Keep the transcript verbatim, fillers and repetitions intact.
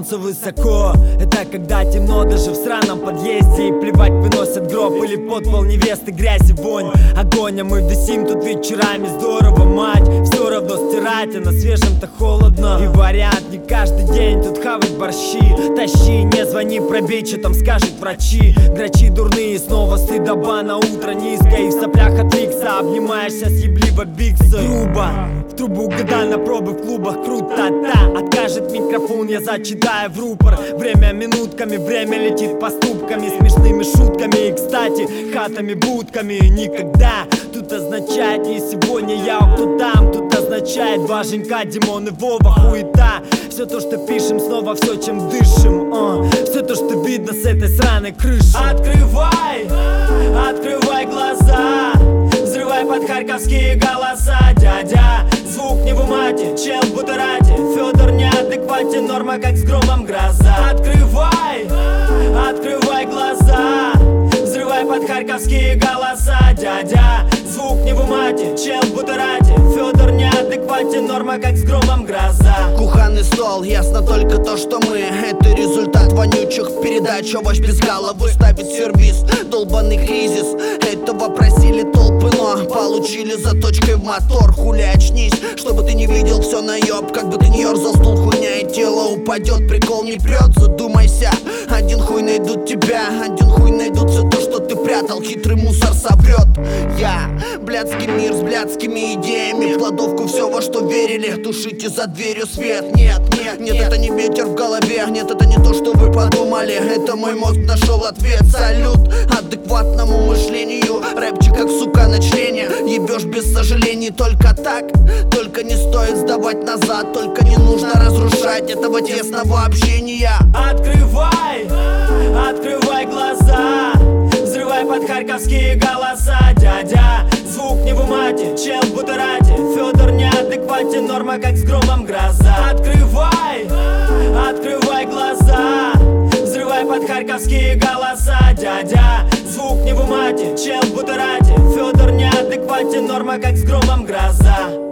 солнце высоко. Это когда темно даже в сраном подъезде, и плевать выносят гроб или подпол невесты, грязь и вонь. Огонь, а мы висим тут вечерами, здорово, мать. Все равно стирать, а на свежем-то холодно. И вариант не каждый день тут хавать борщи. Тащи, не звони, пробей, что там скажут врачи. Грачи дурные, снова стыдоба на утро низко. И в соплях от Викса обнимаешься с ебливо Бикса. Грубо, в трубу года на пробы в клубах, круто-та. Откажет микрофон, я зачитаю в рупор. Время минутками, время летит поступками, смешными шутками. И, кстати, хатами, будками. Никогда тут означает не сегодня я, а кто там. Тут означает два Женька, Димон и Вова, хуета. Все то, что пишем, снова все, чем дышим, uh. Все то, что видно с этой сраной крыши. Открывай, открывай глаза, взрывай под харьковские голоса. Дядя, звук не в умате, чел в бутерате. Федор неадекватен, норма как с громом гроза. Открывай, открывай глаза, взрывай под харьковские голоса. Дядя, звук не в умате, чел в бутерате. Федор неадекватен, норма как с громом гроза. Кухонный стол, ясно только то, что мы это результат вонючих передач. Овощ без головы ставит сервис, долбанный кризис. Этого просили толпы, но получили заточкой в мотор. Хули, очнись, чтобы ты не видел все наеб. Как бы ты не ерзал, стул, хуйня и тело упадет. Прикол не прет, задумайся. Один хуй найдут тебя, один хуй найдут все то, что ты прятал. Хитрый мусор соврет. Я, блядский мир с блядскими идеями. В кладовку все, во что верили, тушите за дверью свет. Нет, нет, нет, это не ветер в голове. Нет, это не то, что вы подумали. Это мой мозг нашел ответ. Салют адекватному мышлению. Рэпчик как сука на члене. Ебешь без сожалений только так. Только не стоит сдавать назад. Только не нужно разрушать этого тесного общения. Открывай, открывай глаза, взрывай под харьковские голоса. Дядя, звук не в умате, чел в бутерате. Федор неадекватен, норма как с громом гроза. Открывай, открывай глаза, взрывай под харьковские голоса. Дядя, звук не в умате, чел в бутерате. Федор неадекватен, норма как с громом гроза.